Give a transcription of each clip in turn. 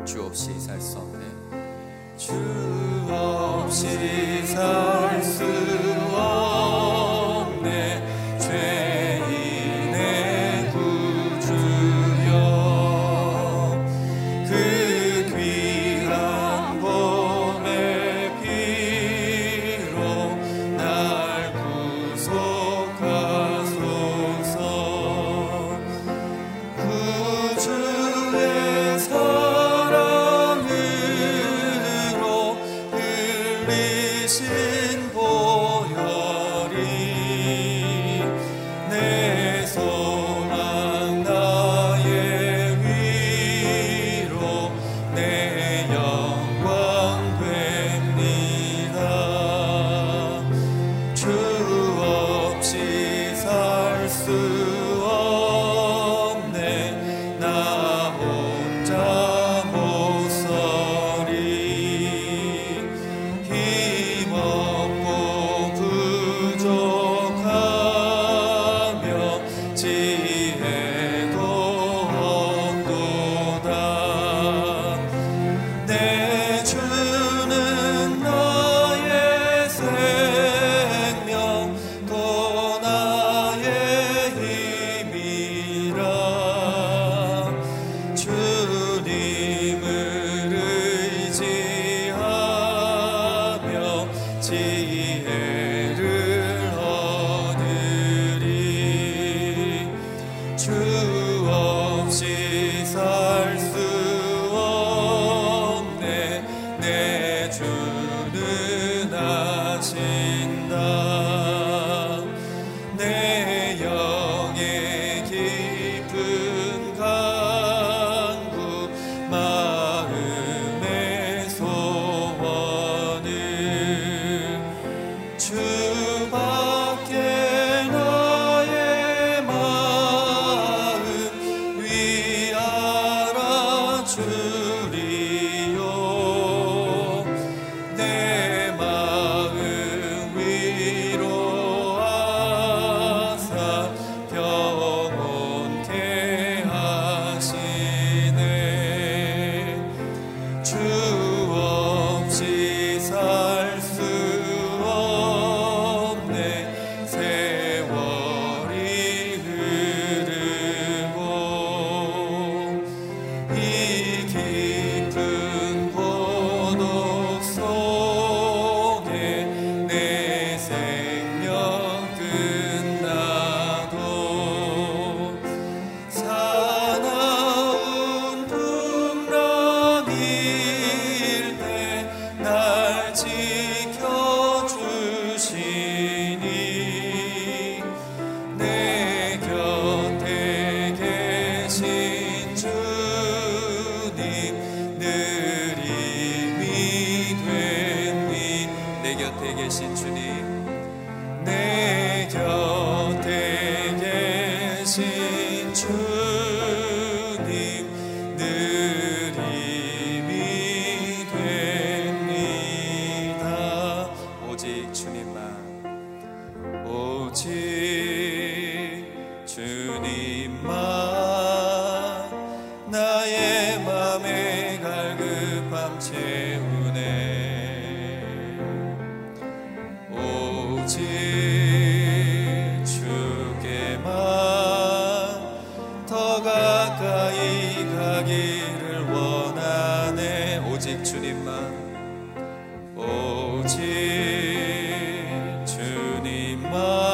주 없이 살 수 없네. 주 없이 살 수 없네. 죄인의 구주여, 그 귀한 보배 피로 날 구속하소서. 구주의 사랑으로 흘리신 보혈이 내 소망 나의 위로 내 영광 됩니다. 주 없이 살 수 없네. 나 혼자 못 서리. 힘없고 부족하며 지혜도 없도다. 내 주는 나의 생명 또 나의 힘이라. 주님을 의지하며 지혜를 얻으리. 주 없이 살 수 없네. 내 주는 아신다. 내 영의 깊은 간구 마음의 소원을 주밖에 나의 마음 위알아 주리요. 내 마음 위로하사 평온케 하시네. 주 없이 살 수 없네. 세월이 흐르고 이 깊은 고독 속에 내 생명 끝나도 사나운 풍랑일 때 날 지켜주시니. 내 곁에 계신 주님 늘 힘이 되니. 내 곁에 계신 주님, 내 곁에 계신 주님 늘 힘이 됩니다. 오직 주님만, 오직 주님만 나의 맘에 갈급함 채우네. 오직 주께만 더 가까이 가기를 원하네. 오직 주님만, 오직 주님만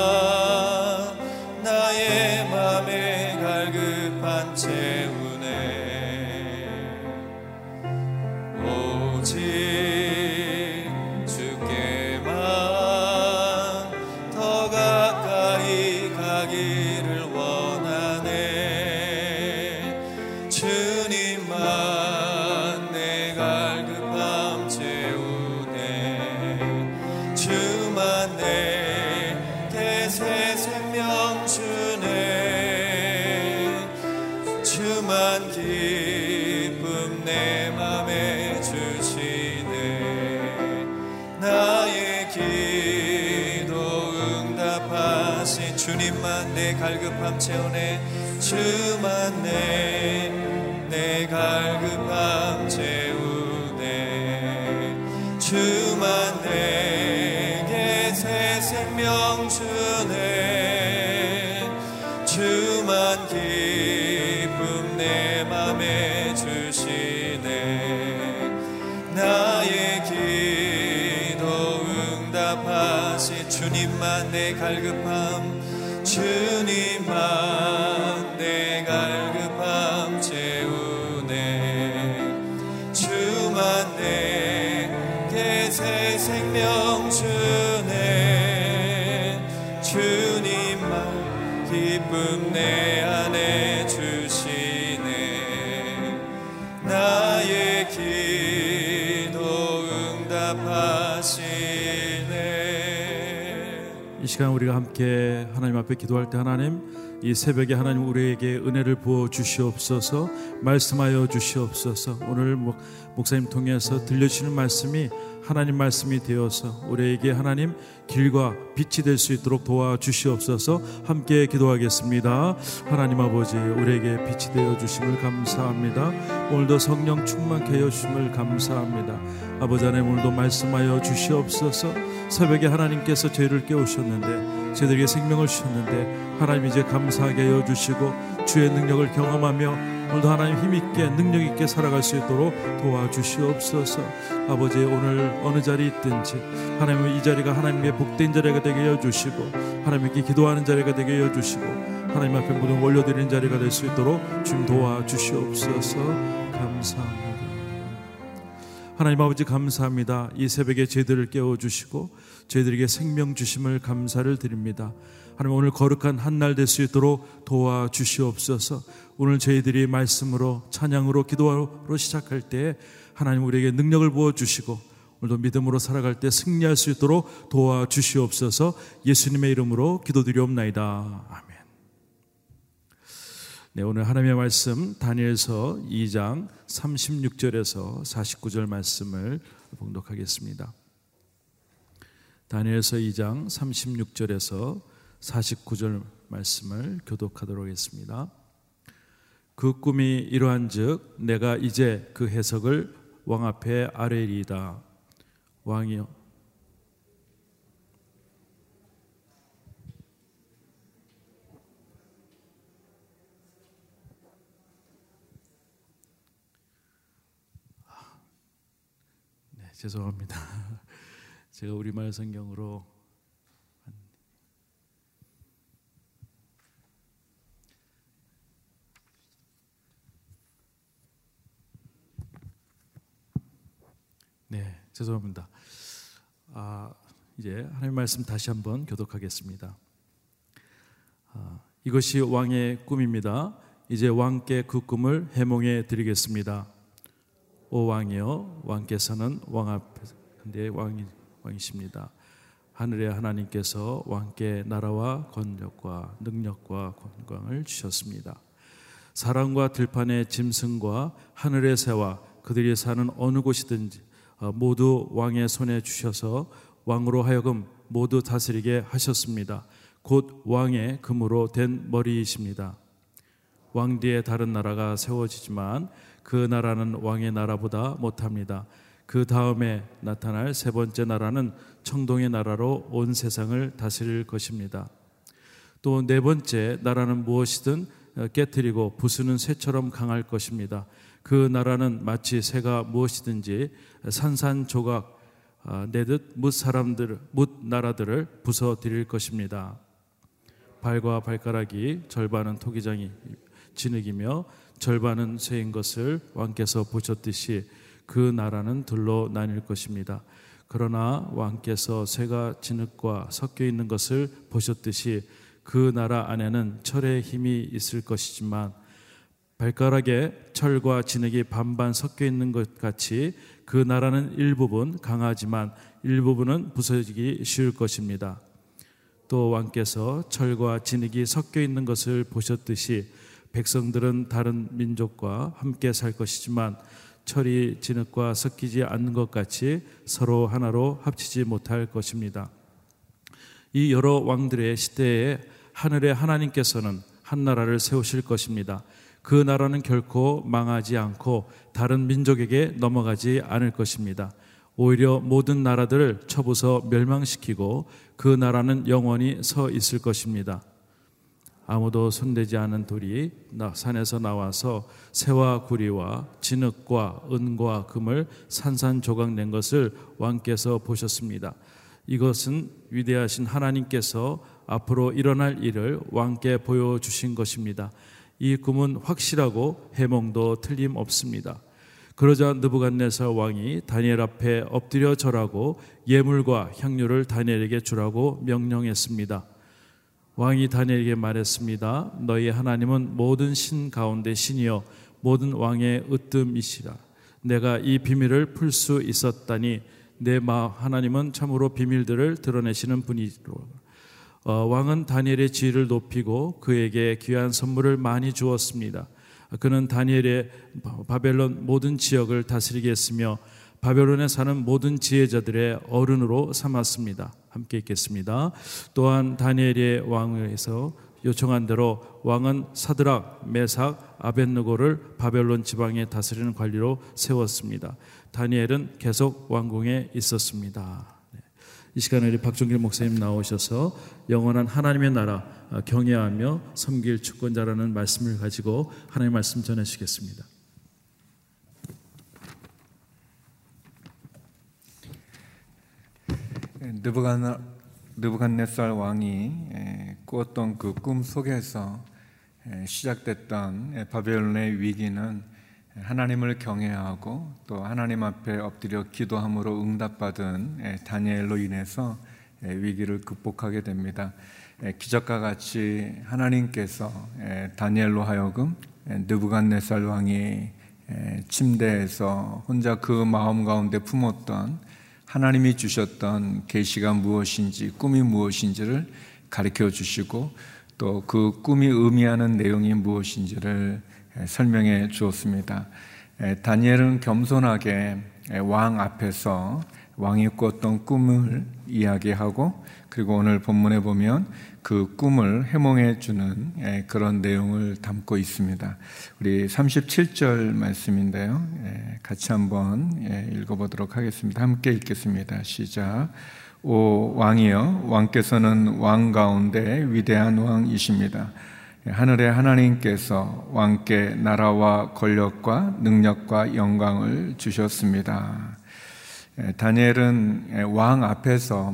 나의 맘에 갈급함 채우네. 오직 주께만 더 가까이 가기를 원하네. 주님만 내 갈급함 채우네. 주만 내게 새 생명 주네. 주만 기쁨 내 맘에 주시네. 나의 기도 응답하신 주님만 내 갈급함 채우네. 주만 내 내 갈급함 채우네. 주만 내게 새 생명 주네. 주만 기쁨 내 맘에 주시네. 나의 기도 응답하시. 주님만 내 갈급함, 주님만 내 갈급함 채우네. 주만 내게 새 생명 주네. 주님만 기쁨 내 안에 주시네. 나의 기도 응답하시네. 이 시간 우리가 함께 하나님 앞에 기도할 때, 하나님, 이 새벽에 하나님 우리에게 은혜를 부어 주시옵소서, 말씀하여 주시옵소서. 오늘 목사님 통해서 들려주시는 말씀이 하나님 말씀이 되어서 우리에게 하나님 길과 빛이 될 수 있도록 도와주시옵소서. 함께 기도하겠습니다. 하나님 아버지, 우리에게 빛이 되어 주심을 감사합니다. 오늘도 성령 충만케 하여 주심을 감사합니다. 아버지 하나님, 오늘도 말씀하여 주시옵소서. 새벽에 하나님께서 저희를 깨우셨는데, 저희들에게 생명을 주셨는데, 하나님 이제 감사하게 하여 주시고 주의 능력을 경험하며 오늘도 하나님 힘있게 능력있게 살아갈 수 있도록 도와주시옵소서. 아버지, 오늘 어느 자리에 있든지 하나님 이 자리가 하나님의 복된 자리가 되게 하여 주시고, 하나님께 기도하는 자리가 되게 하여 주시고, 하나님 앞에 모든 올려드리는 자리가 될 수 있도록 주님 도와주시옵소서. 감사합니다. 하나님 아버지, 감사합니다. 이 새벽에 저희들을 깨워주시고 저희들에게 생명 주심을 감사를 드립니다. 하나님, 오늘 거룩한 한 날 될 수 있도록 도와주시옵소서. 오늘 저희들이 말씀으로, 찬양으로, 기도로 시작할 때 하나님 우리에게 능력을 부어주시고 오늘도 믿음으로 살아갈 때 승리할 수 있도록 도와주시옵소서. 예수님의 이름으로 기도드리옵나이다. 아멘. 네, 오늘 하나님의 말씀 다니엘서 2장 36절에서 49절 말씀을 봉독하겠습니다. 다니엘서 2장 36절에서 49절 말씀을 교독하도록 하겠습니다. 그 꿈이 이러한즉 내가 이제 그 해석을 왕 앞에 아뢰리이다. 왕이여, 네, 죄송합니다. 제가 우리말 성경으로 죄송합니다. 이제 하나님의 말씀 다시 한번 교독하겠습니다. 이것이 왕의 꿈입니다. 이제 왕께 그 꿈을 해몽해 드리겠습니다. 오 왕이여, 왕께서는 왕 앞에, 근데 왕이십니다. 하늘의 하나님께서 왕께 나라와 권력과 능력과 권광을 주셨습니다. 사람과 들판의 짐승과 하늘의 새와 그들이 사는 어느 곳이든지 모두 왕의 손에 주셔서 왕으로 하여금 모두 다스리게 하셨습니다. 곧 왕의 금으로 된 머리이십니다. 왕 뒤에 다른 나라가 세워지지만 그 나라는 왕의 나라보다 못합니다. 그 다음에 나타날 세 번째 나라는 청동의 나라로 온 세상을 다스릴 것입니다. 또 네 번째 나라는 무엇이든 깨트리고 부수는 쇠처럼 강할 것입니다. 그 나라는 마치 새가 무엇이든지 산산조각 내듯 뭇 나라들을 부숴드릴 것입니다. 발과 발가락이 절반은 토기장이 진흙이며 절반은 쇠인 것을 왕께서 보셨듯이 그 나라는 둘로 나뉠 것입니다. 그러나 왕께서 쇠가 진흙과 섞여 있는 것을 보셨듯이 그 나라 안에는 철의 힘이 있을 것이지만 발가락에 철과 진흙이 반반 섞여 있는 것 같이 그 나라는 일부분 강하지만 일부분은 부서지기 쉬울 것입니다. 또 왕께서 철과 진흙이 섞여 있는 것을 보셨듯이 백성들은 다른 민족과 함께 살 것이지만 철이 진흙과 섞이지 않는 것 같이 서로 하나로 합치지 못할 것입니다. 이 여러 왕들의 시대에 하늘의 하나님께서는 한 나라를 세우실 것입니다. 그 나라는 결코 망하지 않고 다른 민족에게 넘어가지 않을 것입니다. 오히려 모든 나라들을 쳐부숴 멸망시키고 그 나라는 영원히 서 있을 것입니다. 아무도 손대지 않은 돌이 산에서 나와서 새와 구리와 진흙과 은과 금을 산산조각 낸 것을 왕께서 보셨습니다. 이것은 위대하신 하나님께서 앞으로 일어날 일을 왕께 보여주신 것입니다. 이 꿈은 확실하고 해몽도 틀림없습니다. 그러자 느부갓네살 왕이 다니엘 앞에 엎드려 절하고 예물과 향료를 다니엘에게 주라고 명령했습니다. 왕이 다니엘에게 말했습니다. 너희 하나님은 모든 신 가운데 신이요 모든 왕의 으뜸이시라. 내가 이 비밀을 풀 수 있었다니 내 하나님은 참으로 비밀들을 드러내시는 분이로. 왕은 다니엘의 지위를 높이고 그에게 귀한 선물을 많이 주었습니다. 그는 다니엘의 바벨론 모든 지역을 다스리게 했으며 바벨론에 사는 모든 지혜자들의 어른으로 삼았습니다. 함께 읽겠습니다. 또한 다니엘의 왕에서 요청한 대로 왕은 사드락, 메삭, 아벳느고를 바벨론 지방에 다스리는 관리로 세웠습니다. 다니엘은 계속 왕궁에 있었습니다. 이 시간에 우리 박종길 목사님 나오셔서 영원한 하나님의 나라 경외하며 섬길 주권자라는 말씀을 가지고 하나님의 말씀 전해주시겠습니다. 느부갓네살 왕이 꾸었던 그 꿈 속에서 시작됐던 바벨론의 위기는 하나님을 경외하고 또 하나님 앞에 엎드려 기도함으로 응답받은 다니엘로 인해서 위기를 극복하게 됩니다. 기적과 같이 하나님께서 다니엘로 하여금 느부갓네살 왕이 침대에서 혼자 그 마음 가운데 품었던 하나님이 주셨던 계시가 무엇인지, 꿈이 무엇인지를 가르쳐 주시고 또 그 꿈이 의미하는 내용이 무엇인지를 설명해 주었습니다. 다니엘은 겸손하게 왕 앞에서 왕이 꿨던 꿈을 이야기하고 그리고 오늘 본문에 보면 그 꿈을 해몽해 주는 그런 내용을 담고 있습니다. 우리 37절 말씀인데요. 같이 한번 읽어보도록 하겠습니다. 함께 읽겠습니다. 시작. 오 왕이여, 왕께서는 왕 가운데 위대한 왕이십니다. 하늘의 하나님께서 왕께 나라와 권력과 능력과 영광을 주셨습니다. 다니엘은 왕 앞에서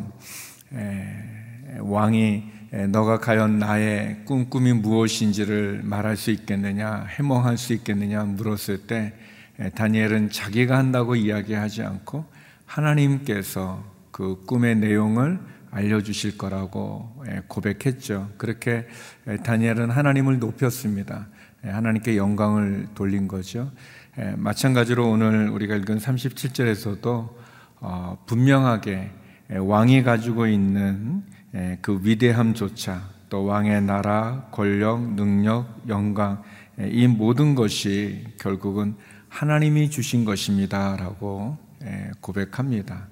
왕이 너가 과연 나의 꿈이 무엇인지를 말할 수 있겠느냐, 해몽할 수 있겠느냐 물었을 때 다니엘은 자기가 한다고 이야기하지 않고 하나님께서 그 꿈의 내용을 알려주실 거라고 고백했죠. 그렇게 다니엘은 하나님을 높였습니다. 하나님께 영광을 돌린 거죠. 마찬가지로 오늘 우리가 읽은 37절에서도 분명하게 왕이 가지고 있는 그 위대함조차 또 왕의 나라, 권력, 능력, 영광 이 모든 것이 결국은 하나님이 주신 것입니다 라고 고백합니다.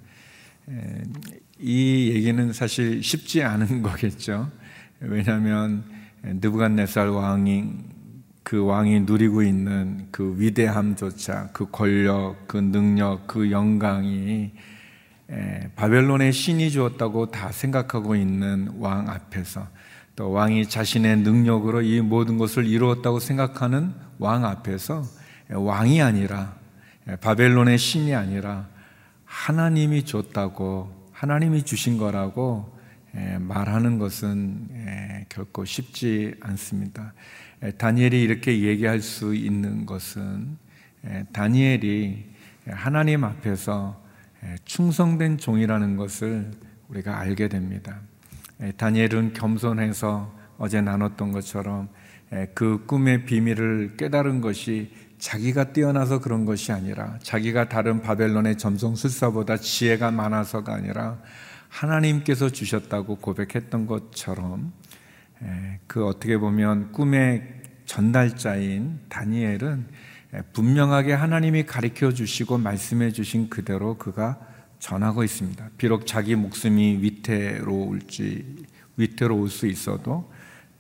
이 얘기는 사실 쉽지 않은 거겠죠. 왜냐하면 느부갓네살 그 왕이 누리고 있는 그 위대함조차, 그 권력, 그 능력, 그 영광이 바벨론의 신이 주었다고 다 생각하고 있는 왕 앞에서, 또 왕이 자신의 능력으로 이 모든 것을 이루었다고 생각하는 왕 앞에서 왕이 아니라, 바벨론의 신이 아니라 하나님이 줬다고, 하나님이 주신 거라고 말하는 것은 결코 쉽지 않습니다. 다니엘이 이렇게 얘기할 수 있는 것은 다니엘이 하나님 앞에서 충성된 종이라는 것을 우리가 알게 됩니다. 다니엘은 겸손해서 어제 나눴던 것처럼 그 꿈의 비밀을 깨달은 것이 자기가 뛰어나서 그런 것이 아니라, 자기가 다른 바벨론의 점성술사보다 지혜가 많아서가 아니라 하나님께서 주셨다고 고백했던 것처럼, 그 어떻게 보면 꿈의 전달자인 다니엘은 분명하게 하나님이 가르쳐 주시고 말씀해 주신 그대로 그가 전하고 있습니다. 비록 자기 목숨이 위태로울 수 있어도,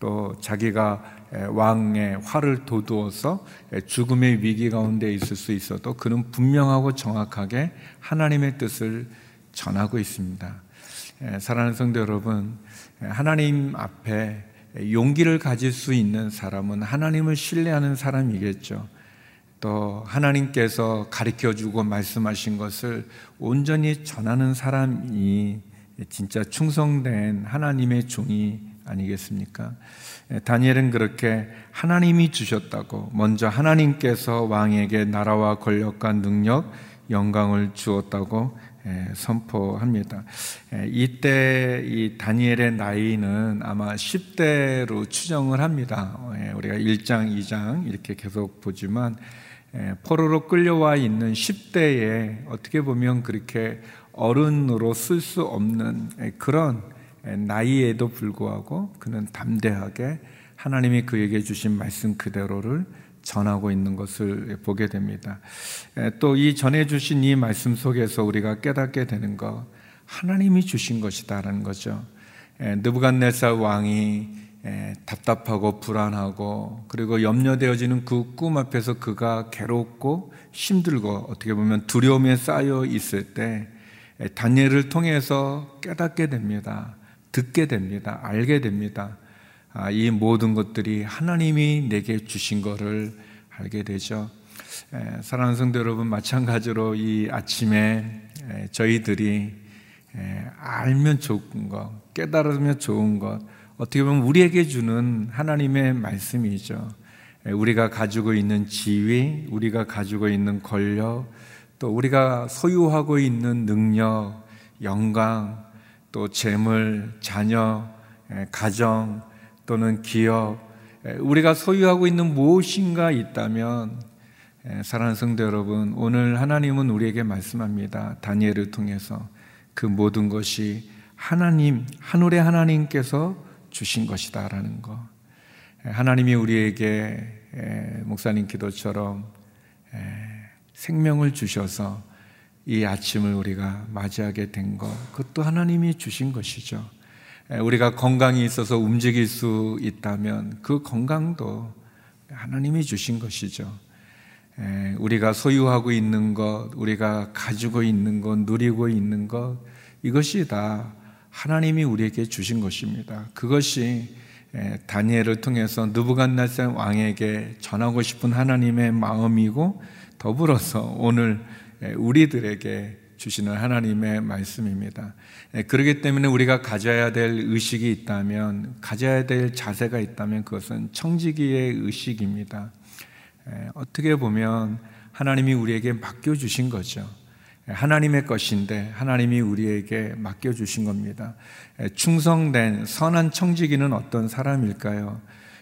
또 자기가 왕의 활을 돋우어서 죽음의 위기 가운데 있을 수 있어도 그는 분명하고 정확하게 하나님의 뜻을 전하고 있습니다. 사랑하는 성도 여러분, 하나님 앞에 용기를 가질 수 있는 사람은 하나님을 신뢰하는 사람이겠죠. 또 하나님께서 가르쳐주고 말씀하신 것을 온전히 전하는 사람이 진짜 충성된 하나님의 종이 아니겠습니까? 다니엘은 그렇게 하나님이 주셨다고 먼저 하나님께서 왕에게 나라와 권력과 능력, 영광을 주었다고 선포합니다. 이때 이 다니엘의 나이는 아마 10대로 추정을 합니다. 우리가 1장, 2장 이렇게 계속 보지만 포로로 끌려와 있는 10대에 어떻게 보면 그렇게 어른으로 쓸 수 없는 그런 나이에도 불구하고 그는 담대하게 하나님이 그에게 주신 말씀 그대로를 전하고 있는 것을 보게 됩니다. 또 이 전해주신 이 말씀 속에서 우리가 깨닫게 되는 것, 하나님이 주신 것이다라는 거죠. 느부갓네살 왕이 답답하고 불안하고 그리고 염려되어지는 그 꿈 앞에서 그가 괴롭고 힘들고 어떻게 보면 두려움에 쌓여 있을 때 다니엘을 통해서 깨닫게 됩니다. 듣게 됩니다. 알게 됩니다. 이 모든 것들이 하나님이 내게 주신 것을 알게 되죠. 사랑하는 성도 여러분, 마찬가지로 이 아침에 저희들이 알면 좋은 것, 깨달으면 좋은 것, 어떻게 보면 우리에게 주는 하나님의 말씀이죠. 우리가 가지고 있는 지위, 우리가 가지고 있는 권력, 또 우리가 소유하고 있는 능력, 영광, 또 재물, 자녀, 가정 또는 기업, 우리가 소유하고 있는 무엇인가 있다면 사랑하는 성도 여러분, 오늘 하나님은 우리에게 말씀합니다. 다니엘을 통해서 그 모든 것이 하나님, 하늘의 하나님께서 주신 것이다라는 것. 하나님이 우리에게 목사님 기도처럼 생명을 주셔서 이 아침을 우리가 맞이하게 된 것, 그것도 하나님이 주신 것이죠. 우리가 건강이 있어서 움직일 수 있다면 그 건강도 하나님이 주신 것이죠. 우리가 소유하고 있는 것, 우리가 가지고 있는 것, 누리고 있는 것, 이것이 다 하나님이 우리에게 주신 것입니다. 그것이 다니엘을 통해서 느부갓네살 왕에게 전하고 싶은 하나님의 마음이고 더불어서 오늘 우리들에게 주시는 하나님의 말씀입니다. 그렇기 때문에 우리가 가져야 될 의식이 있다면, 가져야 될 자세가 있다면 그것은 청지기의 의식입니다. 어떻게 보면 하나님이 우리에게 맡겨주신 거죠. 하나님의 것인데 하나님이 우리에게 맡겨주신 겁니다. 충성된 선한 청지기는 어떤 사람일까요?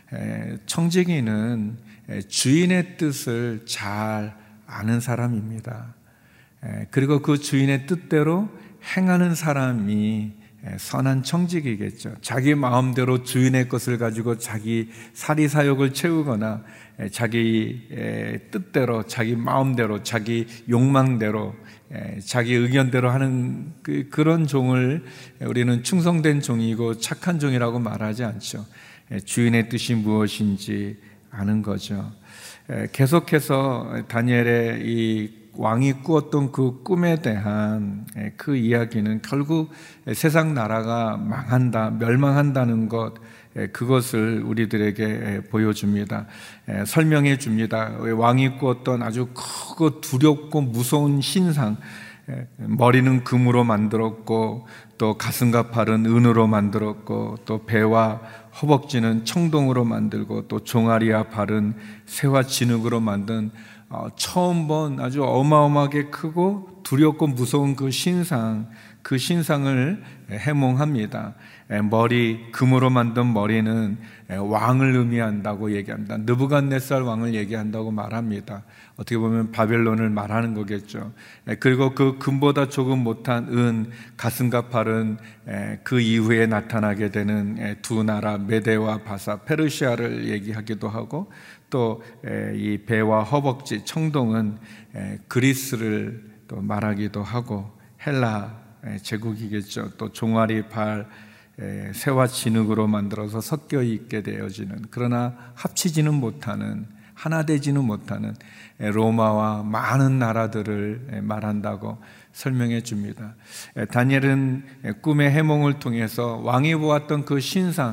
청지기는 주인의 뜻을 잘 아는 사람입니다. 그리고 그 주인의 뜻대로 행하는 사람이 선한 청지기겠죠. 자기 마음대로 주인의 것을 가지고 자기 사리사욕을 채우거나 자기 뜻대로, 자기 마음대로, 자기 욕망대로, 자기 의견대로 하는 그런 종을 우리는 충성된 종이고 착한 종이라고 말하지 않죠. 주인의 뜻이 무엇인지 아는 거죠. 계속해서 다니엘의 이 왕이 꾸었던 그 꿈에 대한 그 이야기는 결국 세상 나라가 망한다, 멸망한다는 것, 그것을 우리들에게 보여줍니다. 설명해 줍니다. 왕이 꾸었던 아주 크고 두렵고 무서운 신상, 머리는 금으로 만들었고 또 가슴과 팔은 은으로 만들었고 또 배와 허벅지는 청동으로 만들고 또 종아리와 발은 새와 진흙으로 만든 처음 본 아주 어마어마하게 크고 두렵고 무서운 그 신상을 해몽합니다. 머리, 금으로 만든 머리는 왕을 의미한다고 얘기합니다. 느부갓네살 왕을 얘기한다고 말합니다. 어떻게 보면 바벨론을 말하는 거겠죠. 그리고 그 금보다 조금 못한 은, 가슴과 팔은 그 이후에 나타나게 되는 두 나라 메대와 바사, 페르시아를 얘기하기도 하고 또 이 배와 허벅지, 청동은 그리스를 또 말하기도 하고 헬라 제국이겠죠. 또 종아리, 발, 새와 진흙으로 만들어서 섞여 있게 되어지는, 그러나 합치지는 못하는, 하나 되지는 못하는 로마와 많은 나라들을 말한다고 설명해 줍니다. 다니엘은 꿈의 해몽을 통해서 왕이 보았던 그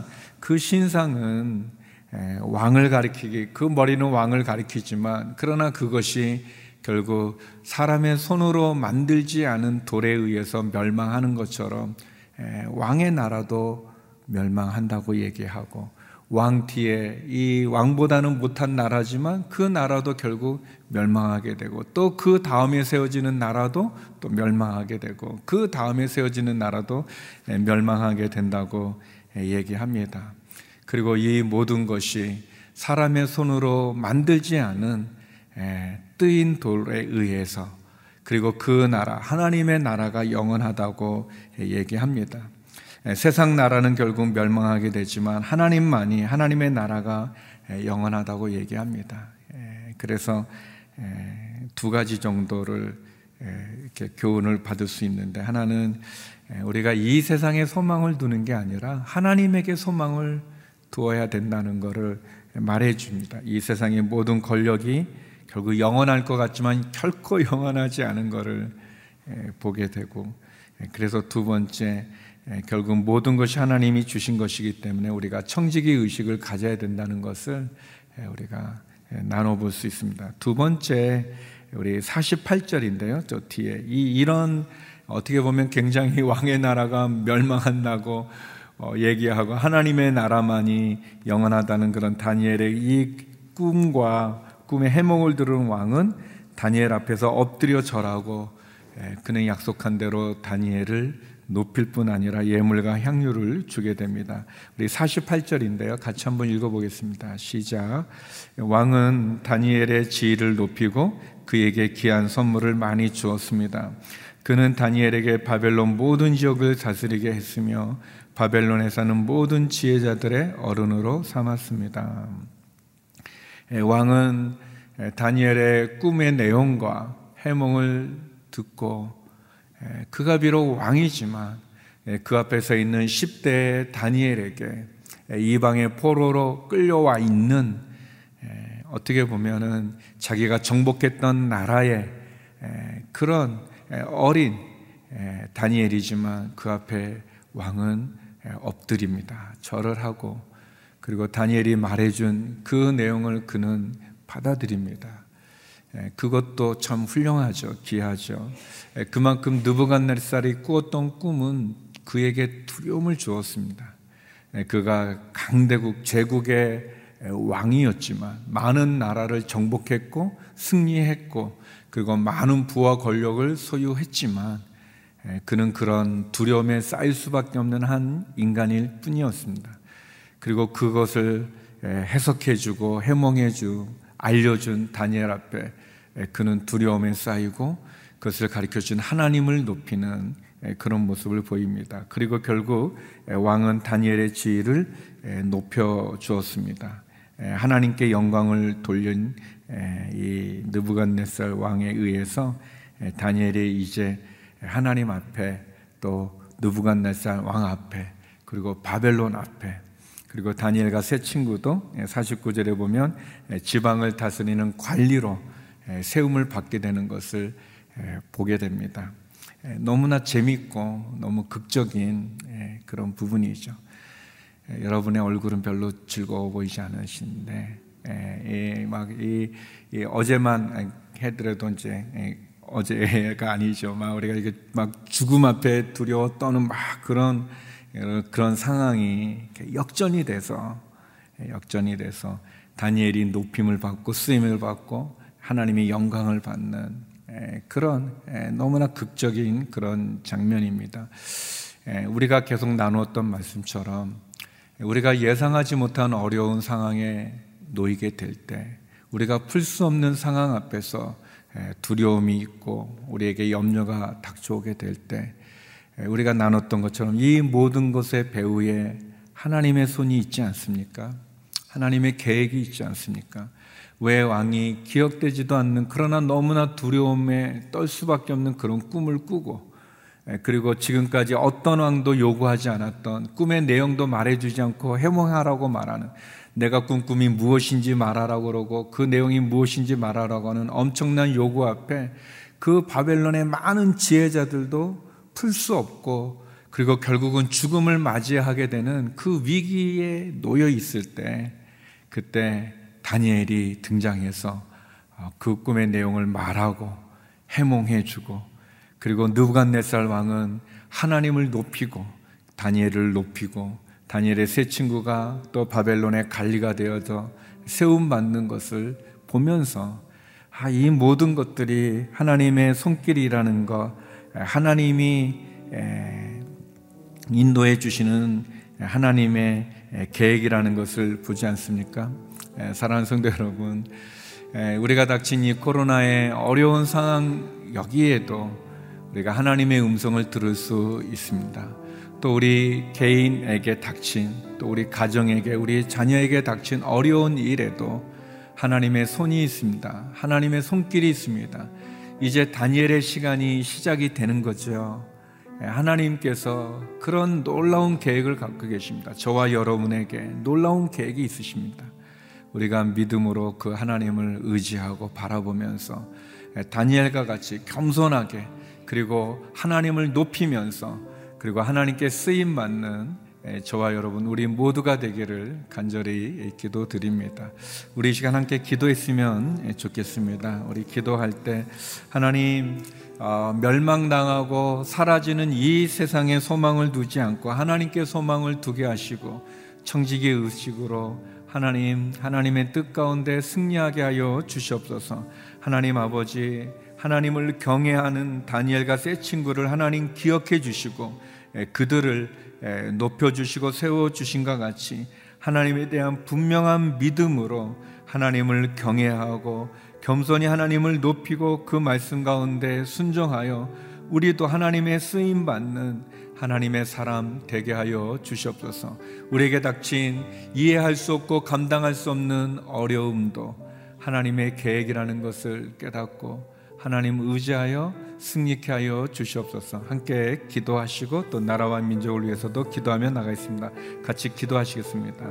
신상은 왕을 가리키기, 그 머리는 왕을 가리키지만, 그러나 그것이 결국 사람의 손으로 만들지 않은 돌에 의해서 멸망하는 것처럼 왕의 나라도 멸망한다고 얘기하고, 왕 뒤에 이 왕보다는 못한 나라지만 그 나라도 결국 멸망하게 되고, 또 그 다음에 세워지는 나라도 또 멸망하게 되고, 그 다음에 세워지는 나라도 멸망하게 된다고 얘기합니다. 그리고 이 모든 것이 사람의 손으로 만들지 않은 뜨인 돌에 의해서, 그리고 그 나라, 하나님의 나라가 영원하다고 얘기합니다. 세상 나라는 결국 멸망하게 되지만 하나님만이, 하나님의 나라가 영원하다고 얘기합니다. 그래서 두 가지 정도를 이렇게 교훈을 받을 수 있는데, 하나는 우리가 이 세상에 소망을 두는 게 아니라 하나님에게 소망을 두어야 된다는 것을 말해 줍니다. 이 세상의 모든 권력이 결국 영원할 것 같지만 결코 영원하지 않은 것을 보게 되고, 그래서 두 번째, 결국 모든 것이 하나님이 주신 것이기 때문에 우리가 청지기 의식을 가져야 된다는 것을 우리가 나눠볼 수 있습니다. 두 번째, 우리 48절인데요. 저 뒤에 이런 어떻게 보면 굉장히 왕의 나라가 멸망한다고 얘기하고 하나님의 나라만이 영원하다는 그런 다니엘의 이 꿈과 꿈의 해몽을 들은 왕은 다니엘 앞에서 엎드려 절하고, 그는 약속한 대로 다니엘을 높일 뿐 아니라 예물과 향유를 주게 됩니다. 우리 48절인데요. 같이 한번 읽어보겠습니다. 시작. 왕은 다니엘의 지위를 높이고 그에게 귀한 선물을 많이 주었습니다. 그는 다니엘에게 바벨론 모든 지역을 다스리게 했으며 바벨론에 사는 모든 지혜자들의 어른으로 삼았습니다. 왕은 다니엘의 꿈의 내용과 해몽을 듣고, 그가 비록 왕이지만 그 앞에 서 있는 10대 다니엘에게 이방의 포로로 끌려와 있는, 어떻게 보면은 자기가 정복했던 나라의 그런 어린 다니엘이지만 그 앞에 왕은 엎드립니다. 절을 하고, 그리고 다니엘이 말해준 그 내용을 그는 받아들입니다. 그것도 참 훌륭하죠. 귀하죠. 그만큼 느부갓네살이 꾸었던 꿈은 그에게 두려움을 주었습니다. 그가 강대국 제국의 왕이었지만 많은 나라를 정복했고 승리했고, 그리고 많은 부와 권력을 소유했지만 그는 그런 두려움에 쌓일 수밖에 없는 한 인간일 뿐이었습니다. 그리고 그것을 해석해주고 해몽해주고 알려준 다니엘 앞에 그는 두려움에 쌓이고 그것을 가르쳐준 하나님을 높이는 그런 모습을 보입니다. 그리고 결국 왕은 다니엘의 지위를 높여주었습니다. 하나님께 영광을 돌린 이 느부갓네살 왕에 의해서 다니엘이 이제 하나님 앞에, 또 느부갓네살 왕 앞에, 그리고 바벨론 앞에, 그리고 다니엘과 세 친구도 49절에 보면 지방을 다스리는 관리로 세움을 받게 되는 것을 보게 됩니다. 너무나 재밌고 너무 극적인 그런 부분이죠. 여러분의 얼굴은 별로 즐거워 보이지 않으신데, 어제만 해더라도 이제 어제가 아니죠. 막 우리가 이게 막 죽음 앞에 두려워 떠는 막 그런 상황이 역전이 돼서 다니엘이 높임을 받고 쓰임을 받고 하나님의 영광을 받는 그런 너무나 극적인 그런 장면입니다. 우리가 계속 나누었던 말씀처럼 우리가 예상하지 못한 어려운 상황에 놓이게 될 때, 우리가 풀 수 없는 상황 앞에서 두려움이 있고 우리에게 염려가 닥쳐오게 될 때, 우리가 나눴던 것처럼 이 모든 것의 배후에 하나님의 손이 있지 않습니까? 하나님의 계획이 있지 않습니까? 왜 왕이 기억되지도 않는, 그러나 너무나 두려움에 떨 수밖에 없는 그런 꿈을 꾸고 그리고 지금까지 어떤 왕도 요구하지 않았던 꿈의 내용도 말해주지 않고 해몽하라고 말하는, 내가 꾼 꿈이 무엇인지 말하라고 그러고 그 내용이 무엇인지 말하라고 하는 엄청난 요구 앞에 그 바벨론의 많은 지혜자들도 풀 수 없고, 그리고 결국은 죽음을 맞이하게 되는 그 위기에 놓여 있을 때, 그때 다니엘이 등장해서 그 꿈의 내용을 말하고 해몽해주고, 그리고 느부갓네살 왕은 하나님을 높이고 다니엘을 높이고, 다니엘의 세 친구가 또 바벨론의 관리가 되어서 세움받는 것을 보면서 이 모든 것들이 하나님의 손길이라는 것, 하나님이 인도해 주시는 하나님의 계획이라는 것을 보지 않습니까? 사랑하는 성도 여러분, 우리가 닥친 이 코로나의 어려운 상황 여기에도 우리가 하나님의 음성을 들을 수 있습니다. 또 우리 개인에게 닥친, 또 우리 가정에게, 우리 자녀에게 닥친 어려운 일에도 하나님의 손이 있습니다. 하나님의 손길이 있습니다. 이제 다니엘의 시간이 시작이 되는 거죠. 하나님께서 그런 놀라운 계획을 갖고 계십니다. 저와 여러분에게 놀라운 계획이 있으십니다. 우리가 믿음으로 그 하나님을 의지하고 바라보면서 다니엘과 같이 겸손하게, 그리고 하나님을 높이면서, 그리고 하나님께 쓰임받는 저와 여러분 우리 모두가 되기를 간절히 기도드립니다. 우리 이 시간 함께 기도했으면 좋겠습니다. 우리 기도할 때 하나님, 멸망당하고 사라지는 이 세상에 소망을 두지 않고 하나님께 소망을 두게 하시고, 청지기의 의식으로 하나님의 뜻 가운데 승리하게 하여 주시옵소서. 하나님 아버지, 하나님을 경외하는 다니엘과 세 친구를 하나님 기억해 주시고 그들을 높여주시고 세워주신과 같이 하나님에 대한 분명한 믿음으로 하나님을 경외하고 겸손히 하나님을 높이고 그 말씀 가운데 순종하여 우리도 하나님의 쓰임받는 하나님의 사람 되게 하여 주시옵소서. 우리에게 닥친 이해할 수 없고 감당할 수 없는 어려움도 하나님의 계획이라는 것을 깨닫고 하나님 의지하여 승리케 하여 주시옵소서. 함께 기도하시고 또 나라와 민족을 위해서도 기도하며 나가겠습니다. 같이 기도하시겠습니다.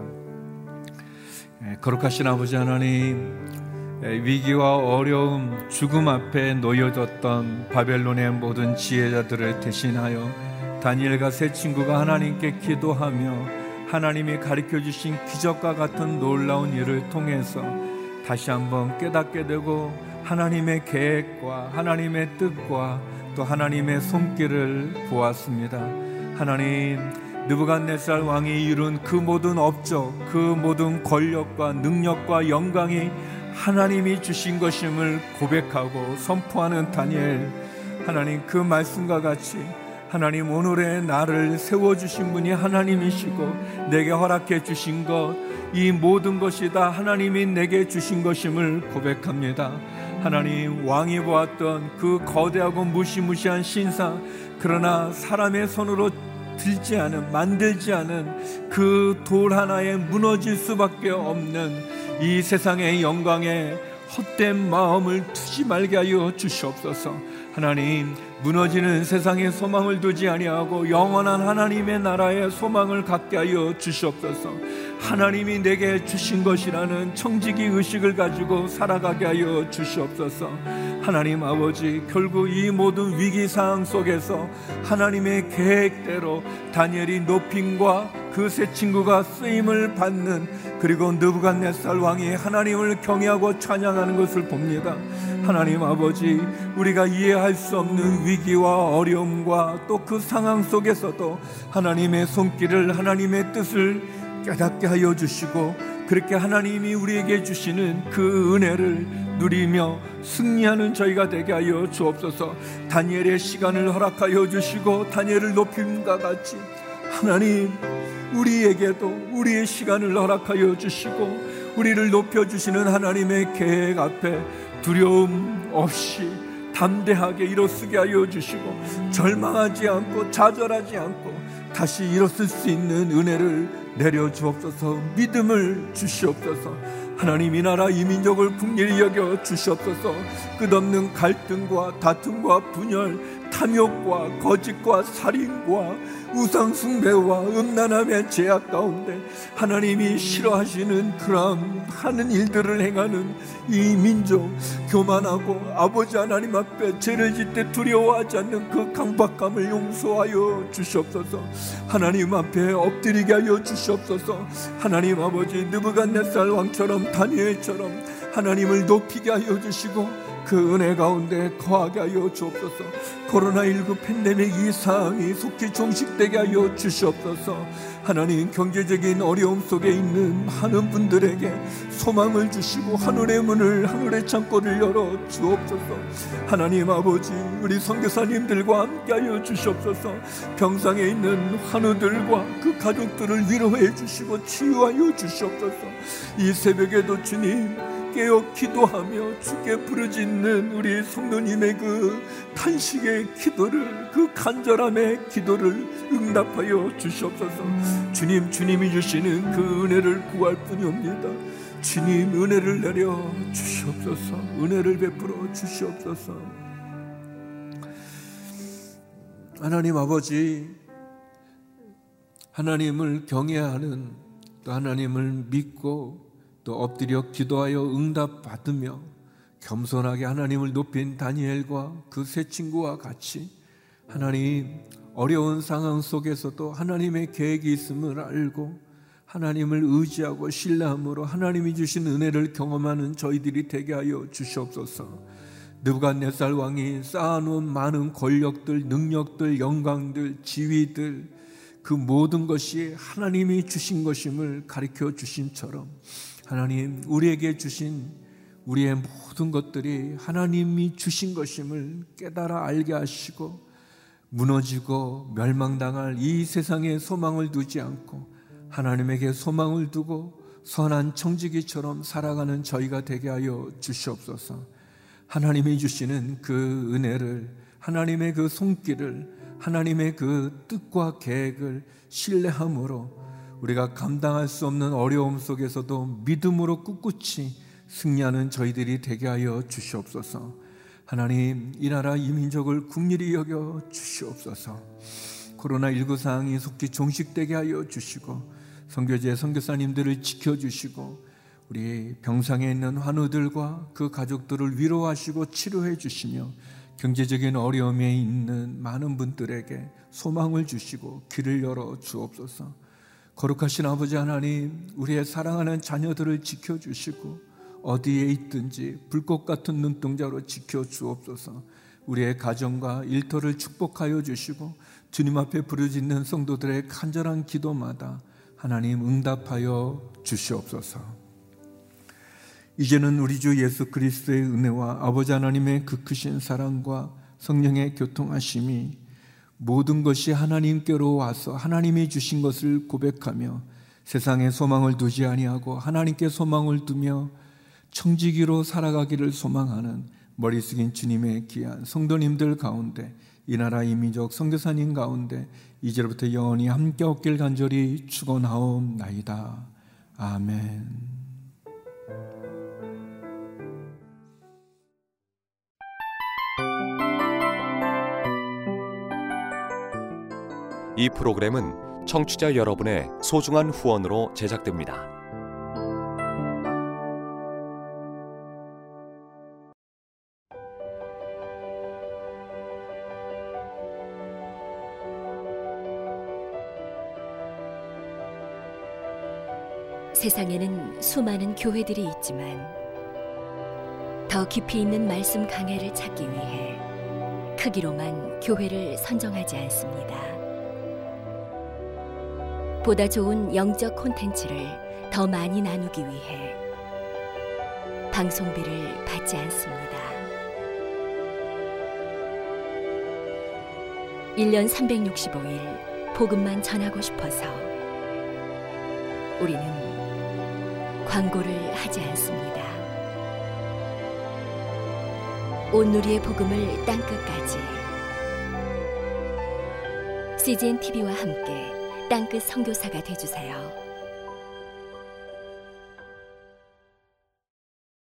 거룩하신 아버지 하나님, 위기와 어려움, 죽음 앞에 놓여졌던 바벨론의 모든 지혜자들을 대신하여 다니엘과 세 친구가 하나님께 기도하며 하나님이 가르쳐주신 기적과 같은 놀라운 일을 통해서 다시 한번 깨닫게 되고 하나님의 계획과 하나님의 뜻과 또 하나님의 손길을 보았습니다. 하나님, 느부갓네살 왕이 이룬 그 모든 업적, 그 모든 권력과 능력과 영광이 하나님이 주신 것임을 고백하고 선포하는 다니엘, 하나님 그 말씀과 같이 하나님 오늘의 나를 세워주신 분이 하나님이시고 내게 허락해 주신 것, 이 모든 것이 다 하나님이 내게 주신 것임을 고백합니다. 하나님, 왕이 보았던 그 거대하고 무시무시한 신상, 그러나 사람의 손으로 들지 않은, 만들지 않은 그 돌 하나에 무너질 수밖에 없는 이 세상의 영광에 헛된 마음을 두지 말게 하여 주시옵소서. 하나님, 무너지는 세상에 소망을 두지 아니하고 영원한 하나님의 나라에 소망을 갖게 하여 주시옵소서. 하나님이 내게 주신 것이라는 청지기 의식을 가지고 살아가게 하여 주시옵소서. 하나님 아버지, 결국 이 모든 위기 상황 속에서 하나님의 계획대로 다니엘이 높임과 그 세 친구가 쓰임을 받는, 그리고 느부갓네살 왕이 하나님을 경외하고 찬양하는 것을 봅니다. 하나님 아버지, 우리가 이해할 수 없는 위기와 어려움과 또 그 상황 속에서도 하나님의 손길을, 하나님의 뜻을 깨닫게 하여 주시고, 그렇게 하나님이 우리에게 주시는 그 은혜를 누리며 승리하는 저희가 되게 하여 주옵소서. 다니엘의 시간을 허락하여 주시고 다니엘을 높임과 같이 하나님, 우리에게도 우리의 시간을 허락하여 주시고 우리를 높여주시는 하나님의 계획 앞에 두려움 없이 담대하게 일어서게 하여 주시고 절망하지 않고 좌절하지 않고 다시 일어설 수 있는 은혜를 내려주옵소서. 믿음을 주시옵소서. 하나님, 이 나라 이 민족을 긍휼히 여겨 주시옵소서. 끝없는 갈등과 다툼과 분열, 탐욕과 거짓과 살인과 우상숭배와 음란함의 죄악 가운데 하나님이 싫어하시는 그러한 하는 일들을 행하는 이 민족, 교만하고 아버지 하나님 앞에 죄를 짓되 두려워하지 않는 그 강박함을 용서하여 주시옵소서. 하나님 앞에 엎드리게 하여 주시옵소서. 하나님 아버지, 느부갓네살 왕처럼 다니엘처럼 하나님을 높이게 하여 주시고 그 은혜 가운데 거하게 하여 주옵소서. 코로나19 팬데믹 이 상황이 속히 종식되게 하여 주시옵소서. 하나님, 경제적인 어려움 속에 있는 많은 분들에게 소망을 주시고 하늘의 문을, 하늘의 창고를 열어 주옵소서. 하나님 아버지, 우리 선교사님들과 함께 하여 주시옵소서. 병상에 있는 환우들과 그 가족들을 위로해 주시고 치유하여 주시옵소서. 이 새벽에도 주님 깨어 기도하며 주께 부르짖는 우리 성도님의 그 탄식의 기도를, 그 간절함의 기도를 응답하여 주시옵소서. 주님, 주님이 주시는 그 은혜를 구할 뿐이옵니다. 주님, 은혜를 내려 주시옵소서. 은혜를 베풀어 주시옵소서. 하나님 아버지, 하나님을 경외하는, 또 하나님을 믿고 또 엎드려 기도하여 응답받으며 겸손하게 하나님을 높인 다니엘과 그 세 친구와 같이 하나님, 어려운 상황 속에서도 하나님의 계획이 있음을 알고 하나님을 의지하고 신뢰함으로 하나님이 주신 은혜를 경험하는 저희들이 되게 하여 주시옵소서. 느부갓네살 왕이 쌓아놓은 많은 권력들, 능력들, 영광들, 지위들, 그 모든 것이 하나님이 주신 것임을 가르쳐 주심처럼 하나님, 우리에게 주신 우리의 모든 것들이 하나님이 주신 것임을 깨달아 알게 하시고 무너지고 멸망당할 이 세상에 소망을 두지 않고 하나님에게 소망을 두고 선한 청지기처럼 살아가는 저희가 되게 하여 주시옵소서. 하나님이 주시는 그 은혜를, 하나님의 그 손길을, 하나님의 그 뜻과 계획을 신뢰함으로 우리가 감당할 수 없는 어려움 속에서도 믿음으로 꿋꿋이 승리하는 저희들이 되게 하여 주시옵소서. 하나님, 이 나라 이 민족을 긍휼히 여겨 주시옵소서. 코로나19 상황이 속히 종식되게 하여 주시고 선교제 선교사님들을 지켜주시고 우리 병상에 있는 환우들과 그 가족들을 위로하시고 치료해 주시며 경제적인 어려움에 있는 많은 분들에게 소망을 주시고 길을 열어 주옵소서. 거룩하신 아버지 하나님, 우리의 사랑하는 자녀들을 지켜주시고 어디에 있든지 불꽃 같은 눈동자로 지켜주옵소서. 우리의 가정과 일터를 축복하여 주시고 주님 앞에 부르짖는 성도들의 간절한 기도마다 하나님 응답하여 주시옵소서. 이제는 우리 주 예수 그리스도의 은혜와 아버지 하나님의 그 크신 사랑과 성령의 교통하심이 모든 것이 하나님께로 와서 하나님이 주신 것을 고백하며 세상에 소망을 두지 아니하고 하나님께 소망을 두며 청지기로 살아가기를 소망하는 머리 숙인 주님의 귀한 성도님들 가운데, 이 나라 이 민족 선교사님 가운데 이제부터 영원히 함께 없길 간절히 축원하옵나이다. 아멘. 이 프로그램은 청취자 여러분의 소중한 후원으로 제작됩니다. 세상에는 수많은 교회들이 있지만 더 깊이 있는 말씀 강해를 찾기 위해 크기로만 교회를 선정하지 않습니다. 보다 좋은 영적 콘텐츠를 더 많이 나누기 위해 방송비를 받지 않습니다. 1년 365일 복음만 전하고 싶어서 우리는 광고를 하지 않습니다. 온누리의 복음을 땅끝까지 CGN TV와 함께 땅끝 선교사가 되어주세요.